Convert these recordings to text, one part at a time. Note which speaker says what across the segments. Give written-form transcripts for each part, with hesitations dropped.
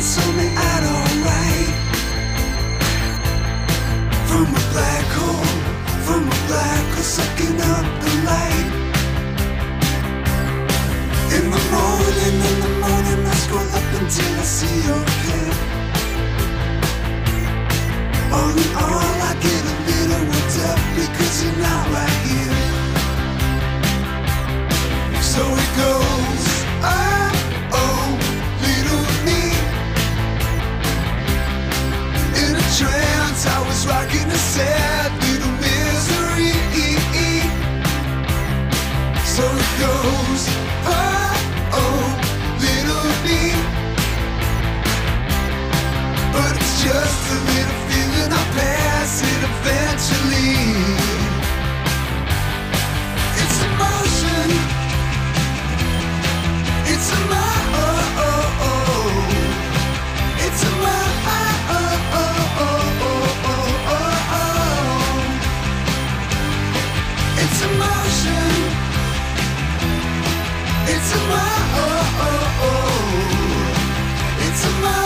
Speaker 1: something out alright. From a black hole, sucking up the light. In the morning, I scroll up until I see your head. All in all, I get a little worked up because you're not right here. So it goes, oh, little me. In a trance, I was rocking a sad little misery. So it goes, oh, little me. But it's just a little feeling, I'll pass it eventually. It's emotion. It's a it's a it's emotion. It's a it's a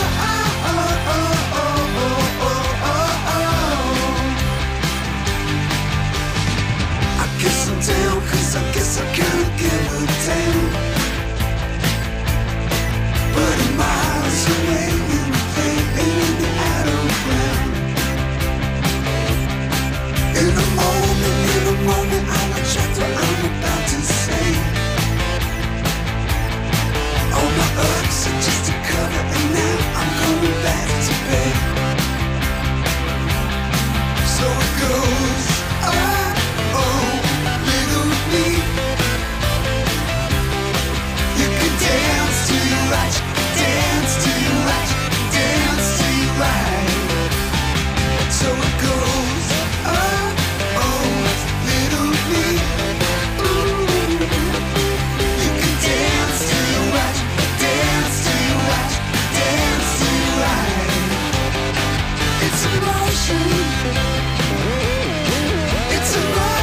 Speaker 1: I guess I'm down, 'cause I guess I can't get her down. But I'm miles away in the plane, in the outer ground. In a moment, I'll attract what I'm about to say. All my ups are just a cover, and now I'm going back to bed. So it goes, oh, little me. You can dance to your right, dance to your right, dance to your right. So it goes, oh, little me. Ooh. You can dance to your right, dance to your right, dance to your right. It's emotion. It's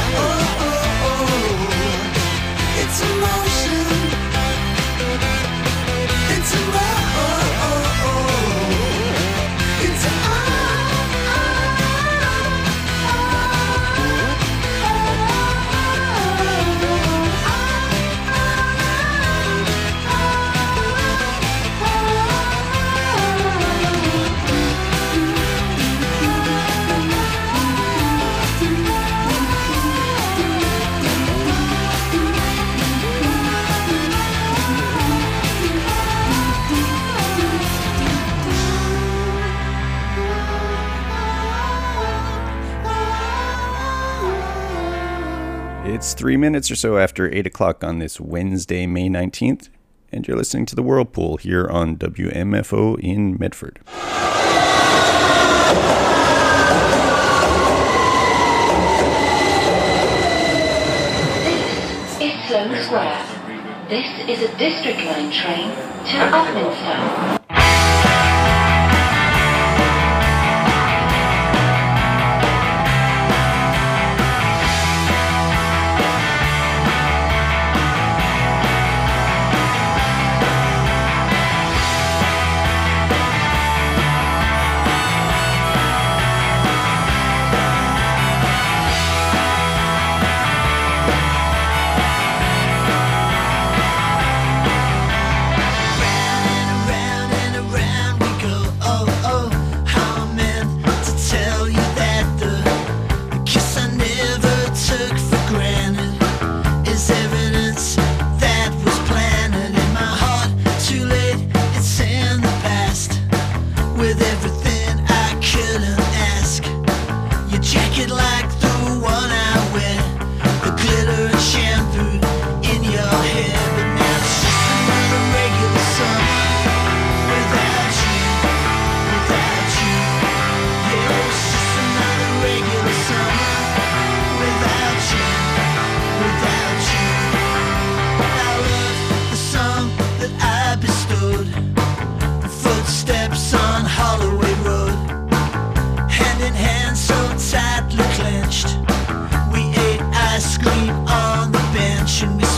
Speaker 1: it's emotion. It's a it's a
Speaker 2: It's 3 minutes or so after 8 o'clock on this Wednesday, May 19th, and you're listening to The Whirlpool here on WMFO in Medford.
Speaker 3: This is Sloane Square. This is a District Line train to Upminster.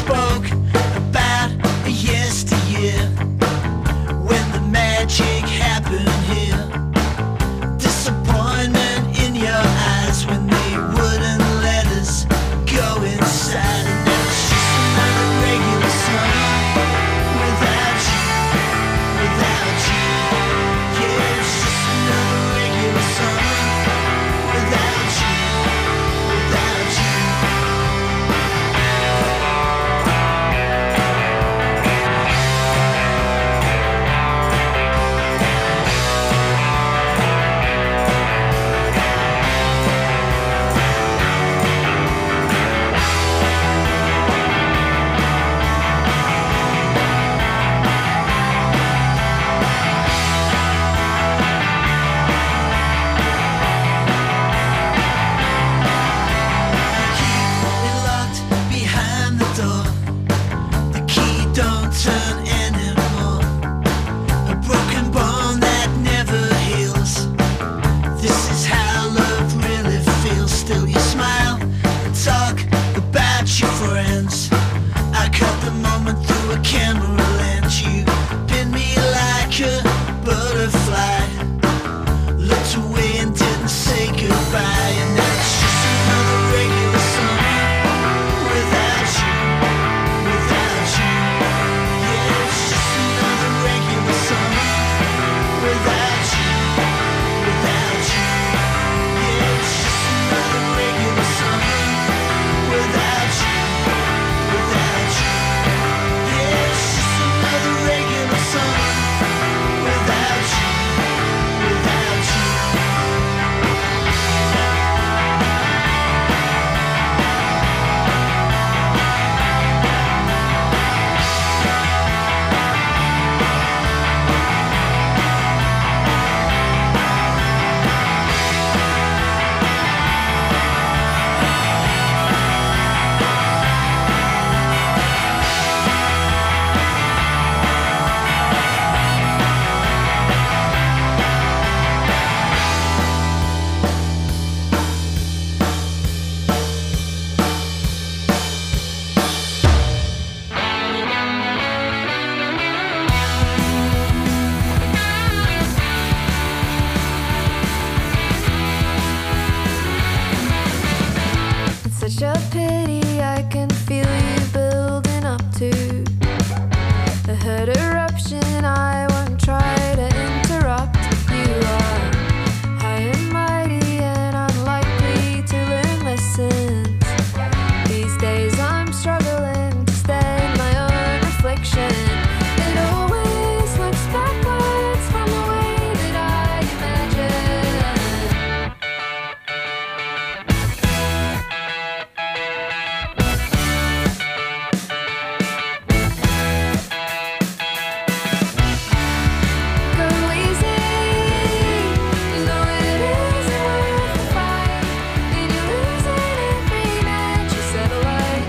Speaker 3: Magic happens.
Speaker 1: return anymore. A broken bond that never heals. This is how love really feels. Still you smile and talk about your friends. I caught the moment through a camera lens. You pin me like a butterfly. Looked away and didn't say goodbye. And now it's just another regular summer without you, without you. Yeah, it's just another regular summer without you, without you. Yeah, it's just another regular summer without you, without you. Yeah, it's just another regular summer without you, without you.
Speaker 4: It's such a pity I can feel you building up to the hurt eruption. I won't try to interrupt. You are high and mighty and unlikely to learn lessons. These days I'm struggling to stand my own reflection. It always looks backwards from the way that I imagine. Go easy, you know it isn't worth the fight, and you're losing every match you set alight.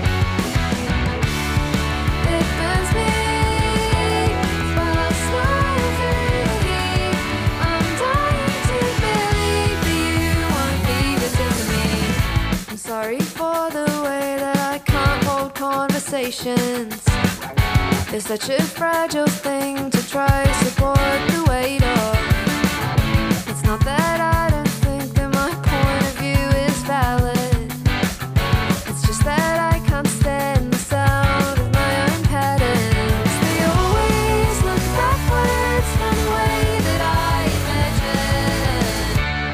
Speaker 4: It burns me, but I'll smile through the heat. I'm dying to believe that you won't be the death of me. I'm sorry for the way that I can't hold conversations. It's such a fragile thing to try to support the weight of. It's not that I don't think that my point of view is valid. It's just that I can't stand the sound of my own patterns. They always look backwards from the way that I imagine.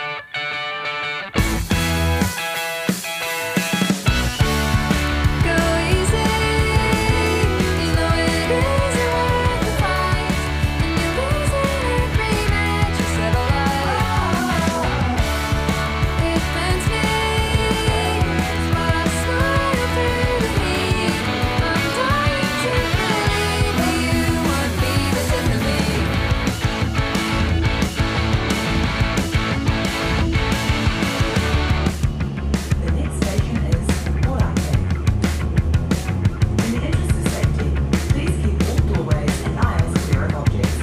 Speaker 4: Go easy, you know it isn't worth the fight, and you're losing every match you set alight. It burns me, but I smile through the heat. I'm dying to believe that you won't be the death of me.
Speaker 5: The next station is Orate. In the interest of safety, please keep all doorways and aisles clear of objects.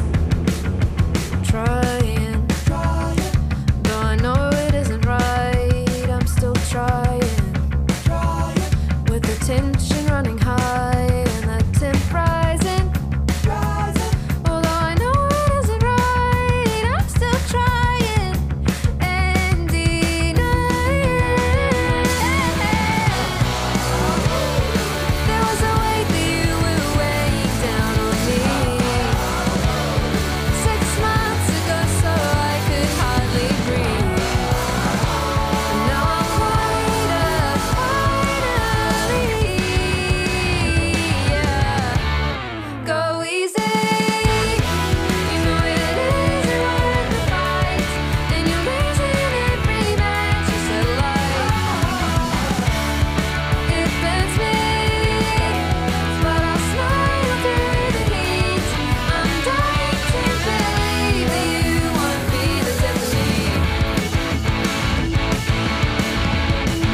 Speaker 4: Trying, though I know it isn't right, I'm still trying. With the tension running high and the temp rising. Although I know it isn't right, I'm still trying and denying. There was a weight that you were weighing down on me 6 months ago, so I could hardly breathe. And now I'm lighter, finally. Yeah. Go easy, you know it isn't worth the fight, and you're losing every match you set alight. It burns me, but I'll smile through the heat. I'm dying to believe that you won't be the death of me.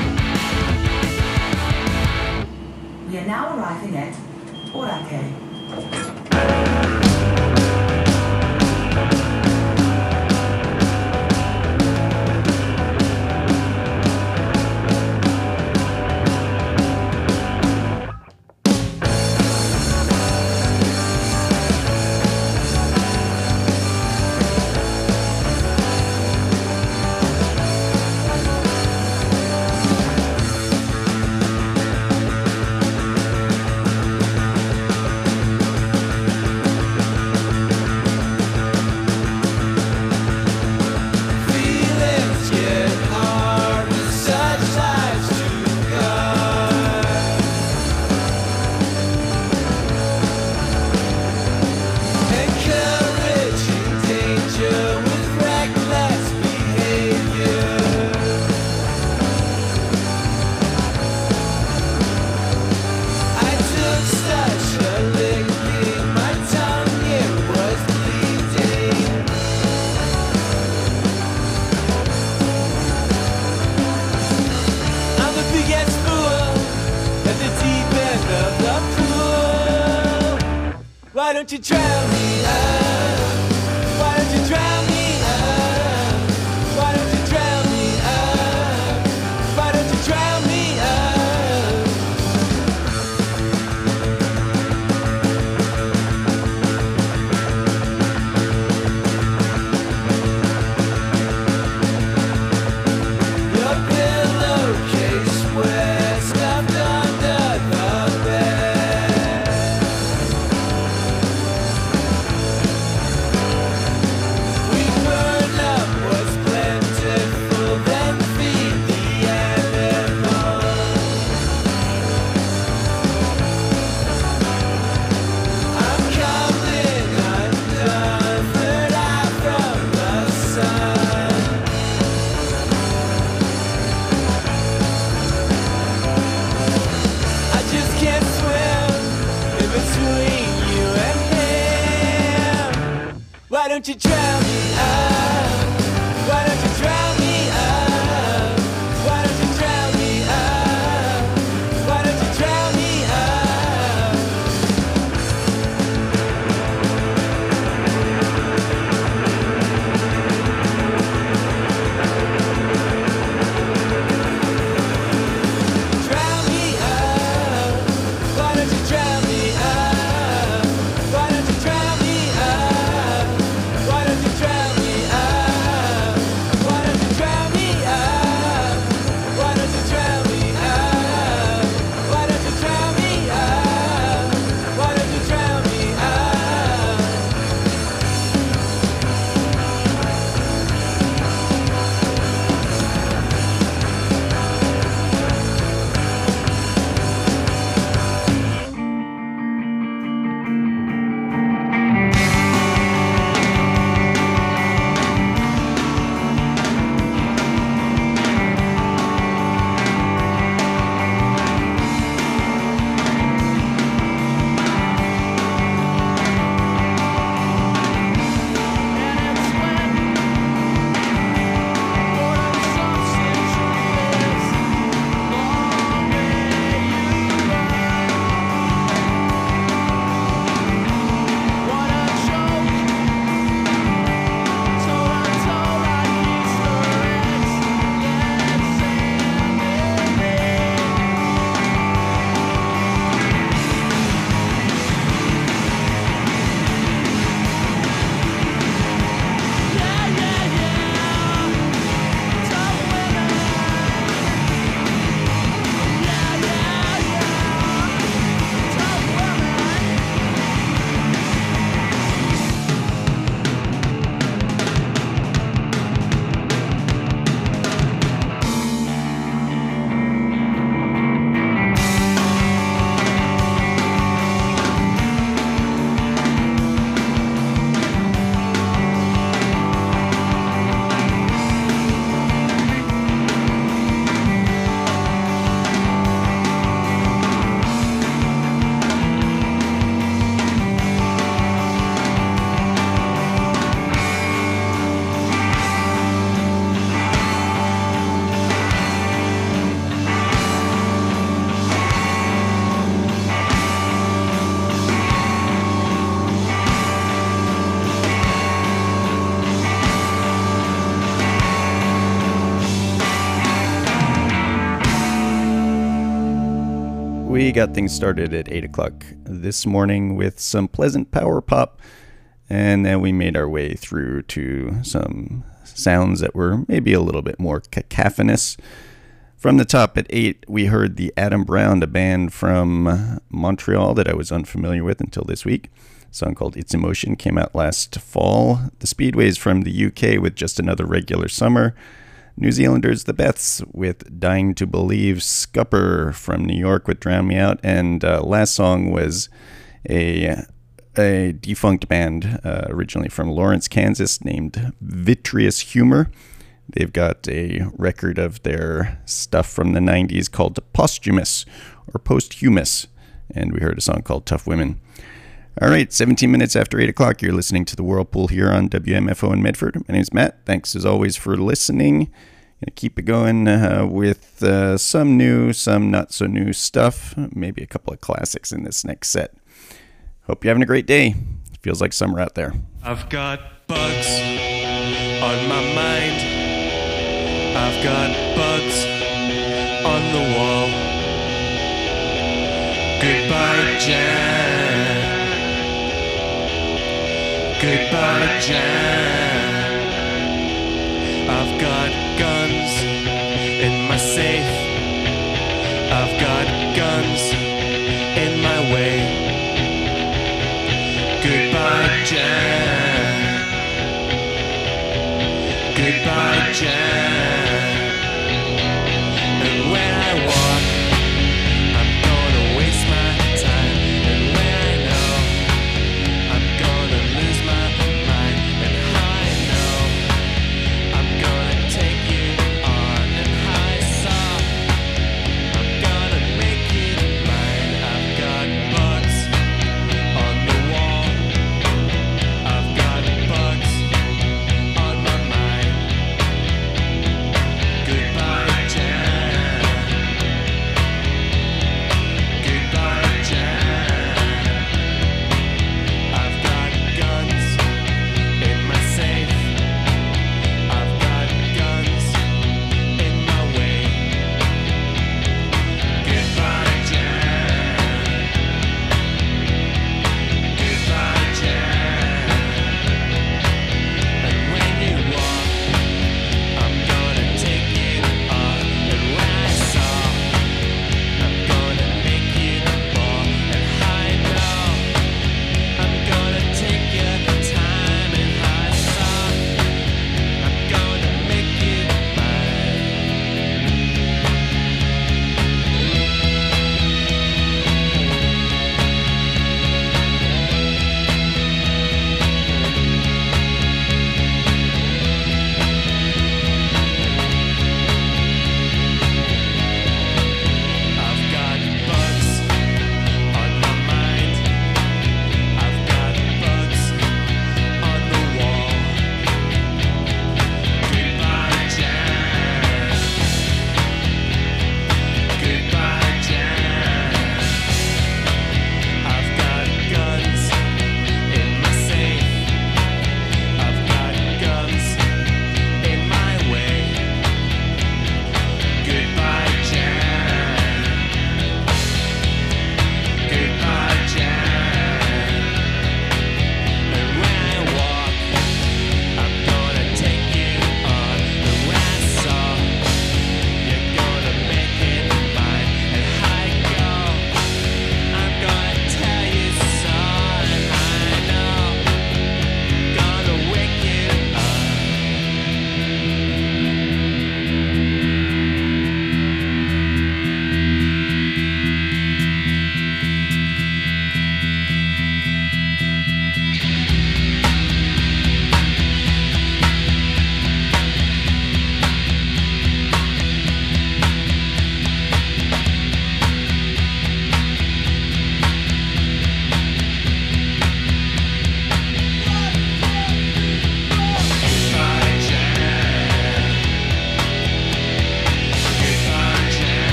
Speaker 5: We are now arriving at Orate.
Speaker 1: Feelings get hard with such lives to guard. Encouraging danger with reckless behavior. I took such a licking, my tongue it was bleeding. I'm the biggest fool at the deep end of the pool. Why don't you drown me out? Why don't you drown me out? Why don't you drown me out? Why don't you drown me out? Your pillowcase wet, stuffed under the bed. We burn up what's plentiful, then feed the animals. I'm coming undone, third eye from the sun. I just can't swim in between you and him. Why don't you drown me out? Why don't you drown me out? Why don't you drown me out? Why don't you drown me out? Drown me out. Why don't you drown me out? Why don't you drown me out? Why don't you drown
Speaker 2: We got things started at 8 o'clock this morning with some pleasant power pop, and then we made our way through to some sounds that were maybe a little bit more cacophonous. From the top at 8, we heard the Adam Brown, a band from Montreal that I was unfamiliar with until this week. A song called It's Emotion came out last fall. The Speedways from the UK with Just Another Regular Summer. New Zealanders, the Beths, with Dying to Believe. Scupper from New York with Drown Me Out. And last song was a defunct band originally from Lawrence, Kansas, named Vitreous Humor. They've got a record of their stuff from the 90s called Posthumous or Posthumous. And we heard a song called Tough Women. All right, 17 minutes after 8 o'clock, you're listening to The Whirlpool here on WMFO in Medford. My name's Matt. Thanks as always for listening. Gonna keep it going with some new, some not so new stuff. Maybe a couple of classics in this next set. Hope you're having a great day. Feels like summer out there.
Speaker 6: I've got bugs on my mind. I've got bugs on the wall. Goodbye, Jan. Goodbye, Jan. I've got guns in my safe. I've got guns in my way. Goodbye, Jan. Goodbye, Jan. And when I walk, I'm gonna waste my time. And when I know, I'm gonna lose my mind. And I know, I'm gonna take you on. And I saw, I'm gonna make you mine. I've got bugs on the wall. I've got bugs on my mind.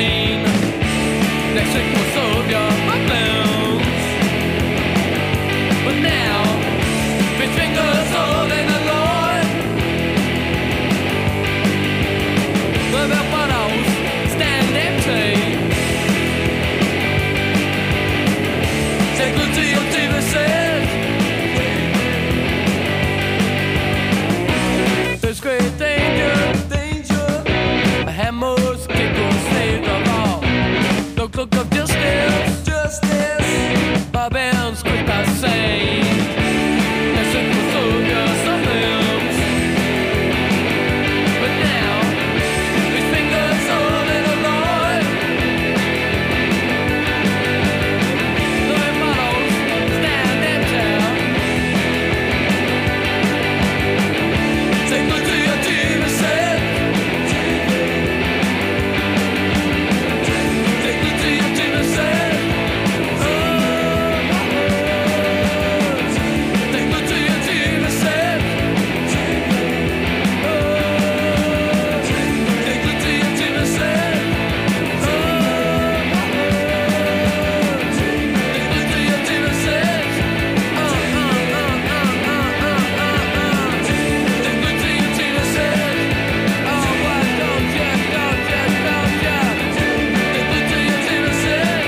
Speaker 6: pain. Next week will solve your problems. But now, his fingers holding the Lord. The bell bottles stand empty. Say good to your TV set. There's great danger. A hammer's giggles saved of all. Look of justice. Barbarians quick I say. Let's look for soldiers of limbs. But now, his fingers holding the Lord. The bottles stand empty. Say good to your TV set. Take good to your TV set. Take good to your TV set. Take good to your TV set. Take good to your TV set. Take good to your TV set. Oh, why don't ya? Take good to your TV set.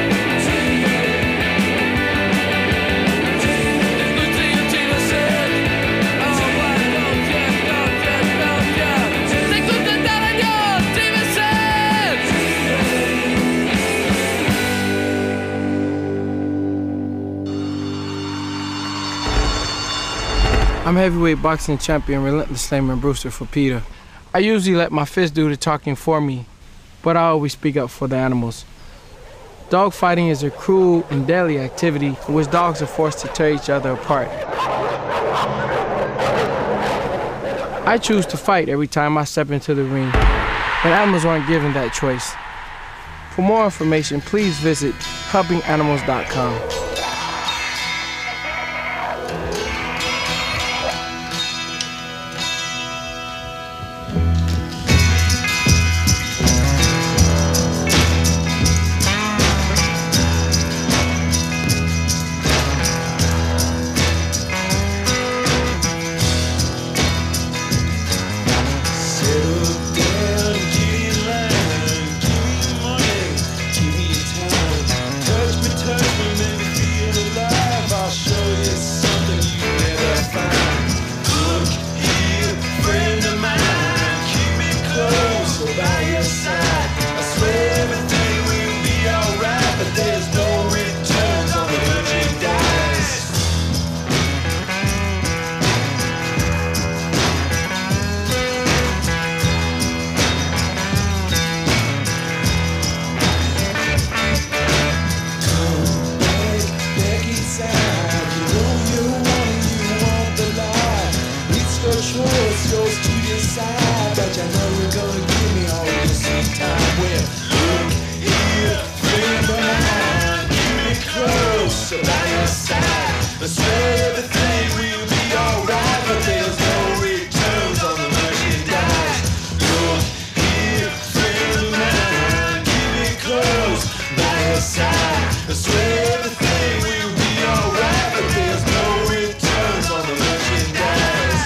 Speaker 6: Take good to your TV set. Oh, why don't ya? Take good to darling your TV set.
Speaker 7: I'm heavyweight boxing champion Relentless Slammer Brewster for PETA. I usually let my fist do the talking for me, but I always speak up for the animals. Dog fighting is a cruel and deadly activity in which dogs are forced to tear each other apart. I choose to fight every time I step into the ring, and animals aren't given that choice. For more information, please visit helpinganimals.com.
Speaker 1: Settle down, get in line, give me money, give me time. Touch me, make me feel alive. I'll show you something you never find. Look here, friend of mine, keep me close, so by your side. I swear everything will be alright, but there's no returns on the merchandise. Back inside, you know you want the lie. It's your choice, yours to decide. But you know you're gonna give me all your sweet time. Well, look here, friend of mine, keep me close, by your side. I swear everything will be alright, but there's no returns on the merchandise. Look here, friend of mine, keep me close, by your side. I swear everything will be alright, but there's no returns on the merchandise.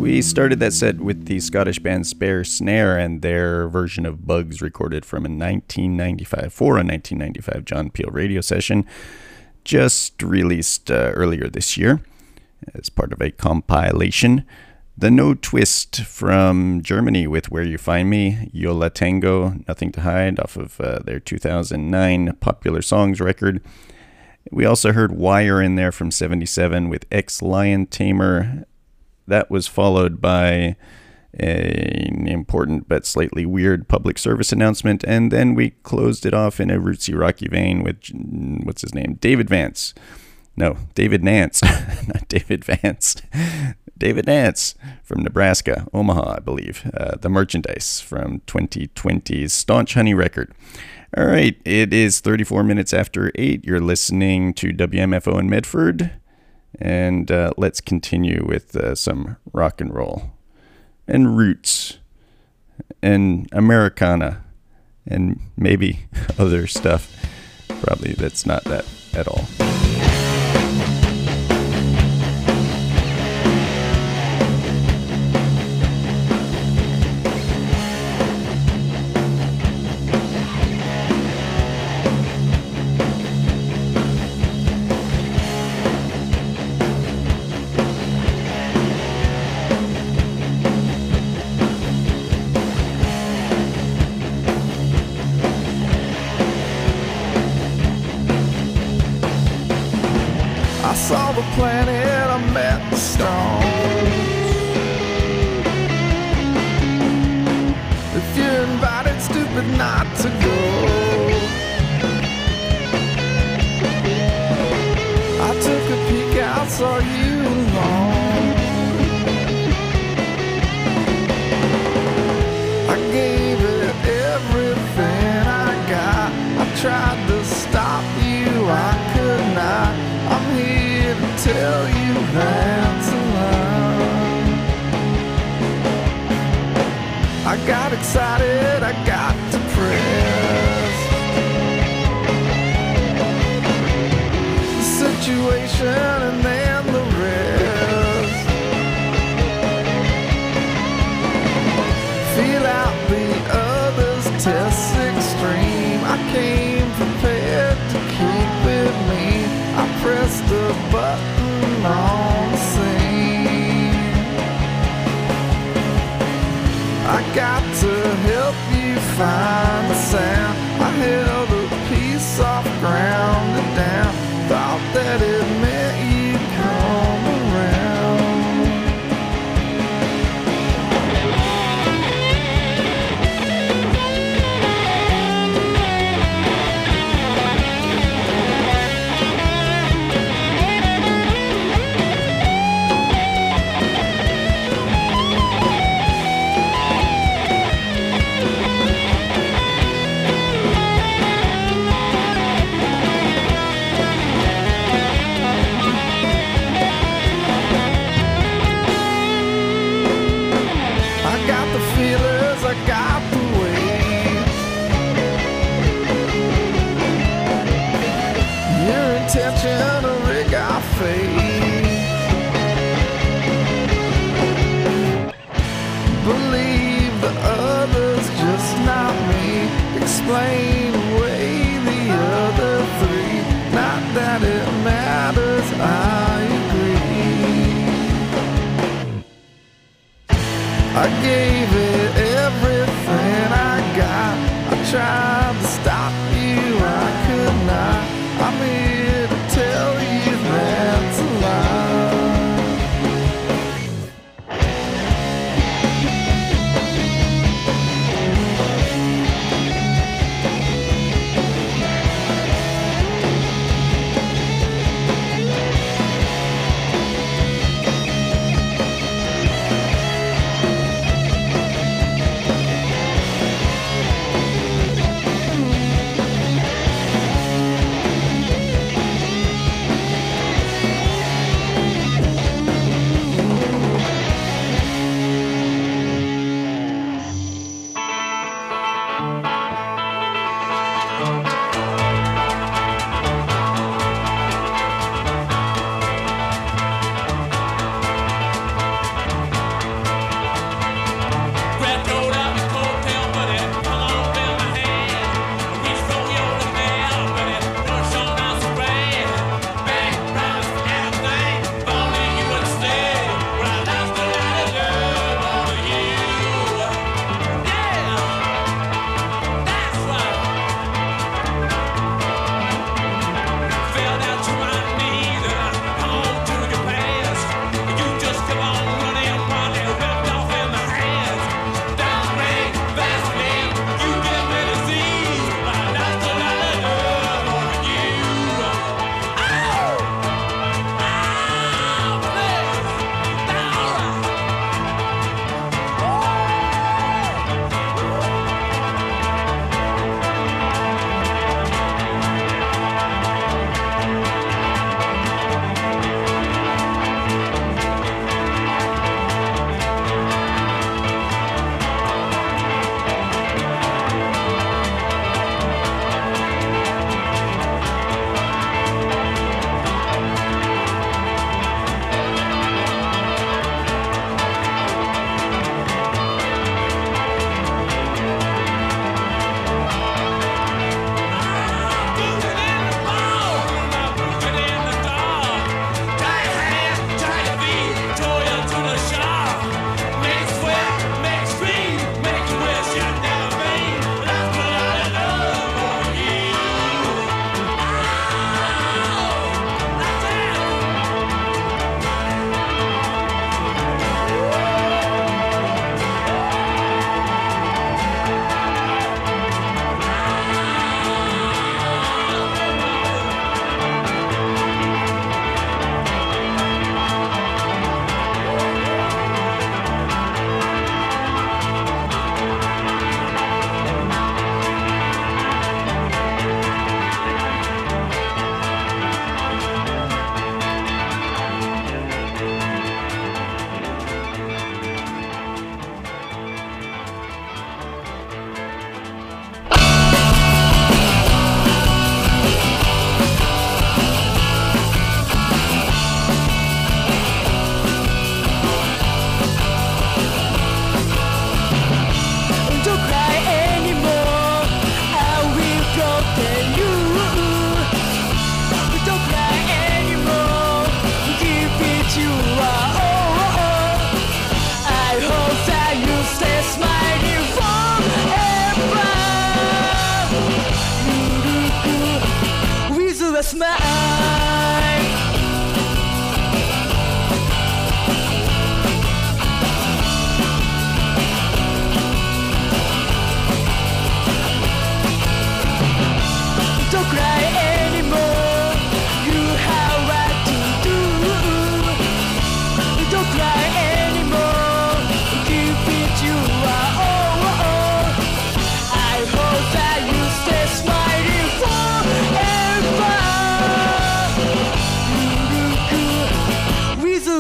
Speaker 2: We started that set with the Scottish band Spare Snare and their version of Bugs recorded from a 1995 John Peel radio session just released earlier this year as part of a compilation. The No Twist from Germany with Where You Find Me, Yola Tango, Nothing to Hide off of their 2009 Popular Songs record. We also heard Wire in there from 77 with Ex-Lion Tamer. That was followed by an important but slightly weird public service announcement, and then we closed it off in a rootsy rocky vein with, what's his name, David Vance. No, David Nance, not David Vance. David Nance from Nebraska, Omaha, I believe. The Merchandise from 2020's Staunch Honey record. All right, it is 34 minutes after 8. You're listening to WMFO in Medford. And let's continue with some rock and roll and roots and Americana and maybe other stuff. Probably that's not that at all.
Speaker 6: Saw the planet, I met the stars. If you're invited, stupid not to go. I took a peek out, saw you alone. I gave it everything I got. I tried to stop you, I could not. I'm here to tell you that's a lie. I got excited, I got depressed. The situation and then the rest. Feel out the others, test extreme. I came prepared to keep it mean. I pressed the button on the scene. I got to help you find the sound. I held a piece off ground and down. Thought that it meant you'd come around. I got the weight. Your intention to rig our fate. Believe the others, just not me. Explain away the other three. Not that it matters, I agree. I gave it everything I got. I tried to stop you, I could not. I'm here to tell you that's a lie.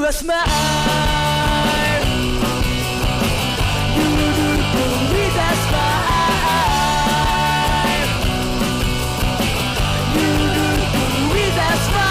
Speaker 8: a smile. You with a smile. You with a smile.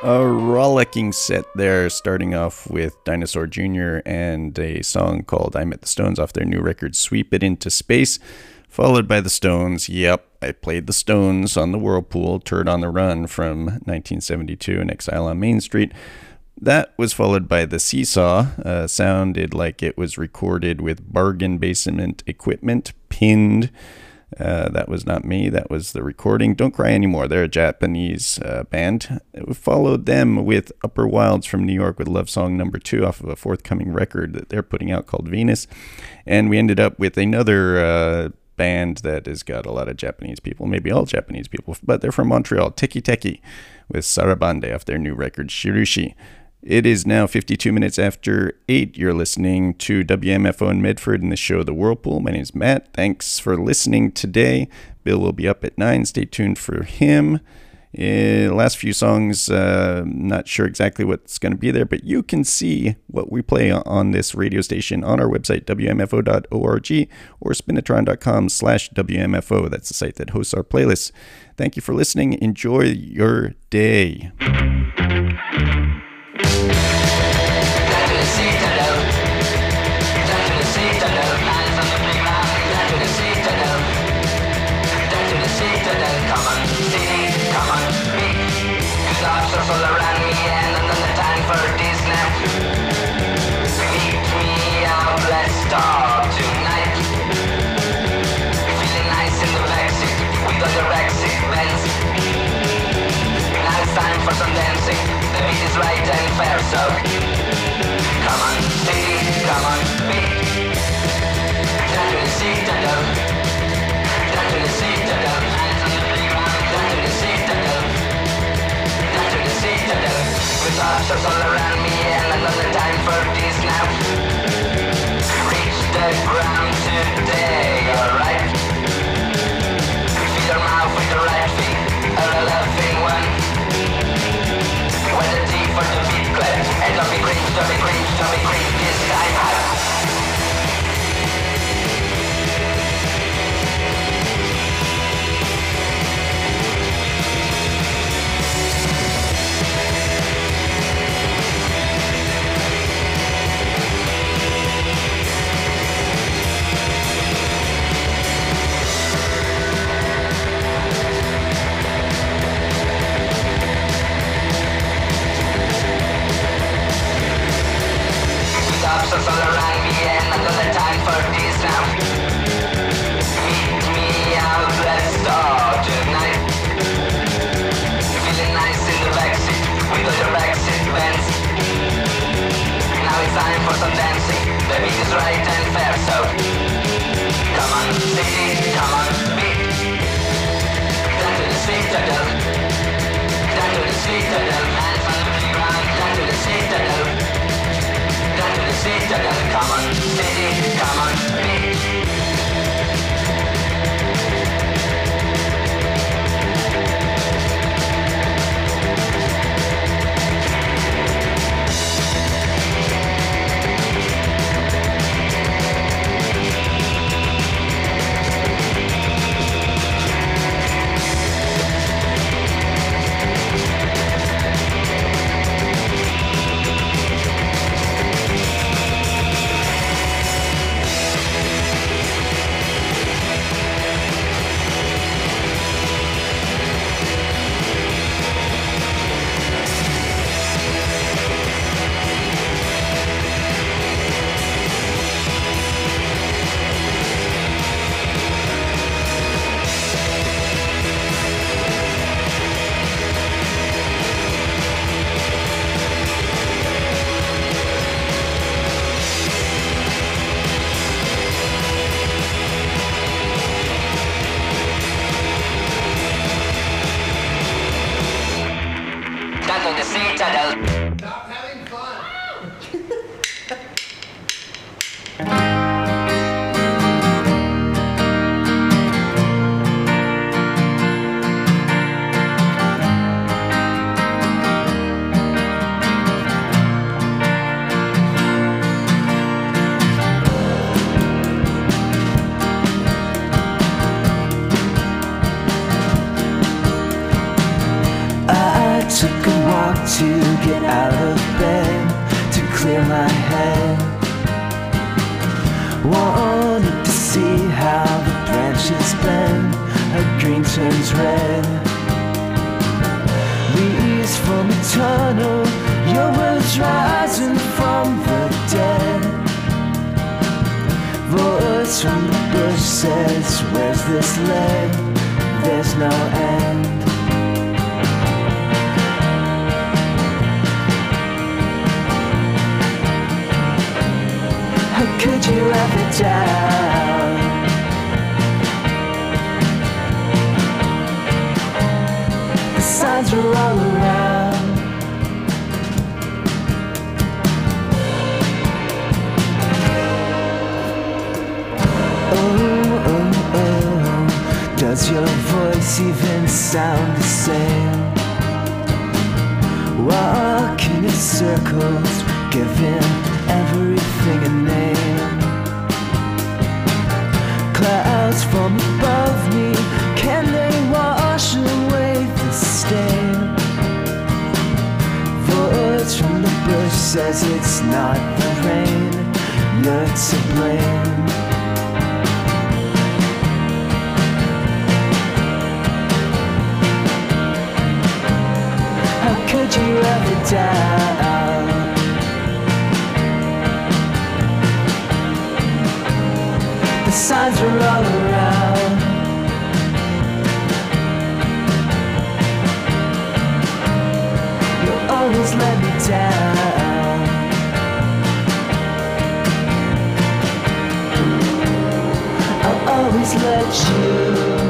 Speaker 2: A rollicking set there, starting off with Dinosaur Jr. and a song called I Met the Stones off their new record, Sweep It Into Space, followed by the Stones. Yep, I played the Stones on the Whirlpool, Turd on the Run from 1972 in Exile on Main Street. That was followed by the Seesaw. Sounded like it was recorded with bargain basement equipment, pinned. That was not me. That was the recording. Don't Cry Anymore. They're a Japanese band. We followed them with Upper Wilds from New York with Love Song No. 2 off of a forthcoming record that they're putting out called Venus. And we ended up with another band that has got a lot of Japanese people, maybe all Japanese people, but they're from Montreal, Teki Teki, with Sarabande off their new record, Shirushi. It is now 52 minutes after 8. You're listening to WMFO in Medford in the show The Whirlpool. My name is Matt. Thanks for listening today. Bill will be up at 9. Stay tuned for him. Last few songs, not sure exactly what's going to be there, but you can see what we play on this radio station on our website, wmfo.org, or spinatron.com/WMFO. That's the site that hosts our playlists. Thank you for listening. Enjoy your day.
Speaker 9: All around me and another time for this now. Meet me out, let's talk tonight. Feeling nice in the backseat with all the backseat bands. Now it's time for some dancing. The beat is right and fair, so come on, city, come on, beat. Down to the citadel. Down to the citadel. Hands on the playground. Down to the citadel. With officers all around me and another time for this now. Reach the ground today, alright? Feed your mouth with the right feet, a loving one. When the T for the beat clap, and don't be cringe, don't be cringe, don't be cringe, this time out. Officers all around me and another time for this now. Meet me out, let's talk tonight. Feeling nice in the backseat with all your backseat bands. Now it's time for some dancing. The beat is right and fair, so come on, city, come on, beat. Down to the citadel. Down to the citadel. Hands on the playground. Down to the citadel. Down to the citadel, come on, city, come on, beat. Down to the citadel.
Speaker 10: Stop having fun.
Speaker 1: took a walk to get out of bed, to clear my head. Wanted to see how the branches bend, how green turns red. Leaves from a tunnel, your words rising from the dead. Voice from the bush says, where's this led? There's no end. How could you let me down? The signs are all around. Does your voice even sound the same? Walking in circles, giving everything a name. Clouds from above me, can they wash away the stain? Voice from the bush says it's not the rain, you're to blame. Could you ever down? The signs are all around. You'll always let me down. I'll always let you.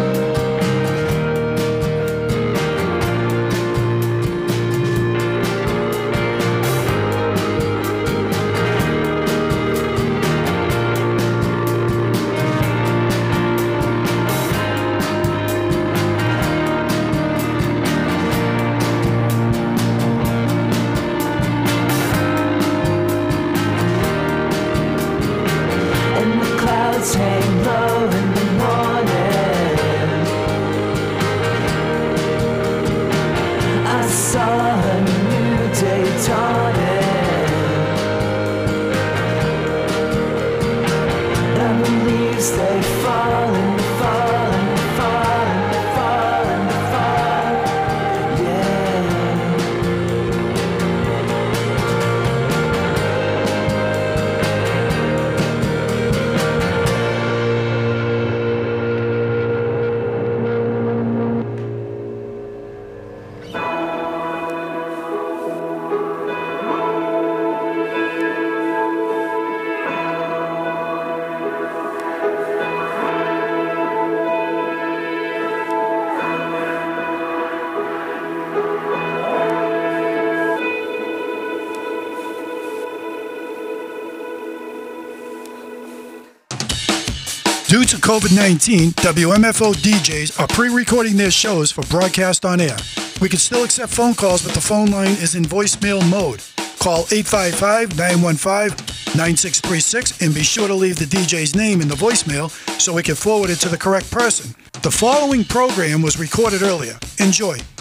Speaker 1: Hang low in the morning. I saw a new day dawning, and the leaves they fall and fall and fall and fall and fall. Yeah.
Speaker 10: Due to COVID-19, WMFO DJs are pre-recording their shows for broadcast on air. We can still accept phone calls, but the phone line is in voicemail mode. Call 855-915-9636 and be sure to leave the DJ's name in the voicemail so we can forward it to the correct person. The following program was recorded earlier. Enjoy.